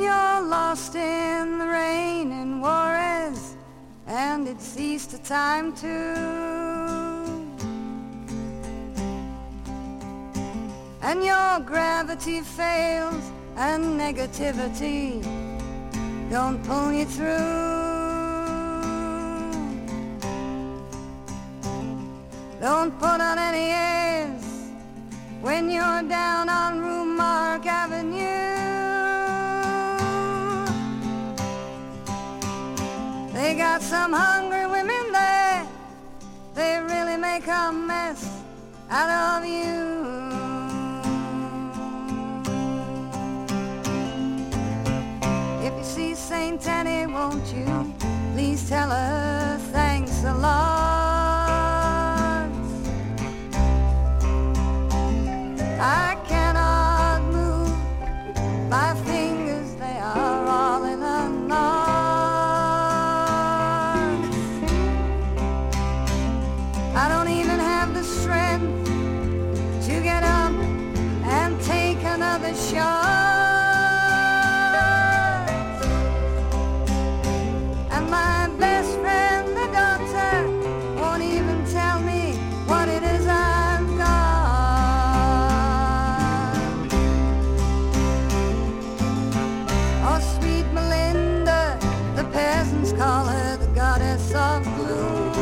when you're lost in the rain and worries, and it ceased the time to. And your gravity fails and negativity don't pull you through. Don't put on any airs when you're down on Rumark Avenue. They got some hungry women there, they really make a mess out of you. If you see Saint Annie, won't you please tell her thanks a lot. I cannot move my fingers, they are all in a knot. I don't even have the strength to get up and take another shot. And my best friend, the doctor, won't even tell me what it is I've got. Peasants call her the goddess of gloom.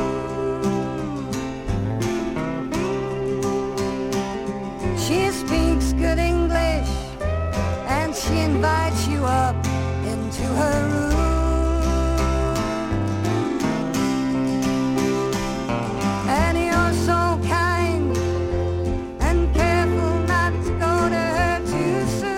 She speaks good English and she invites you up into her room. And you're so kind and careful not to go to her too soon.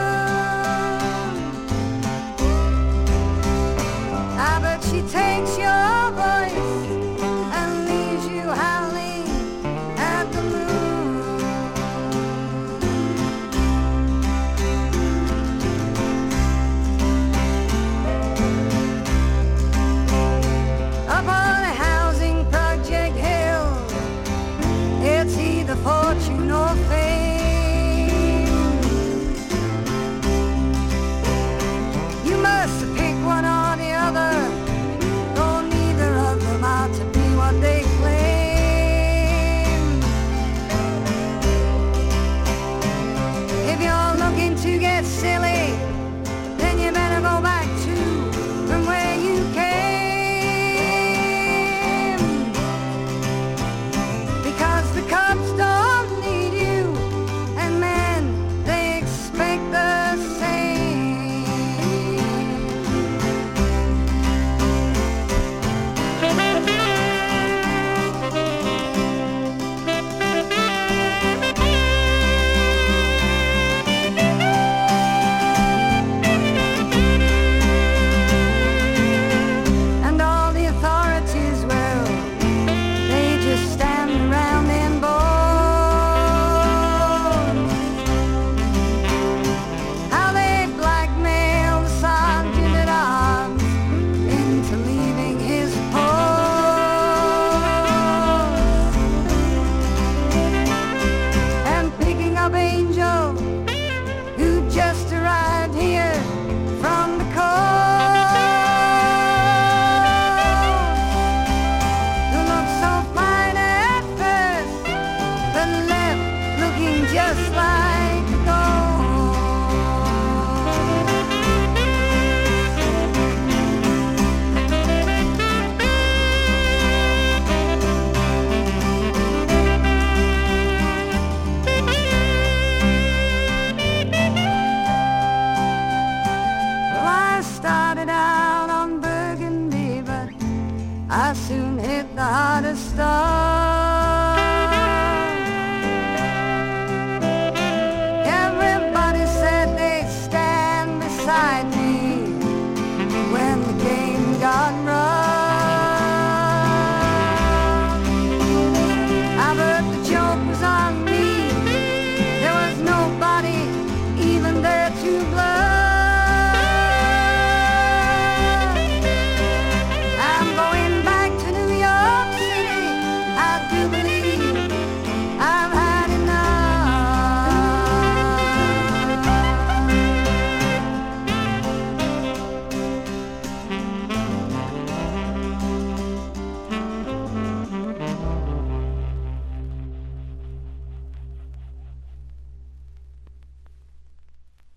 But she takes your voice and leaves you howling at the moon. Up on a housing project hill, it's either fortune or fame. You must pick one or the other, to be what they claim. If you're looking to get silly, then you better go back to from where you came. Because the cops don't need you, and men, they expect the same. I soon hit the hardest star. Everybody said they'd stand beside me when the game got rough.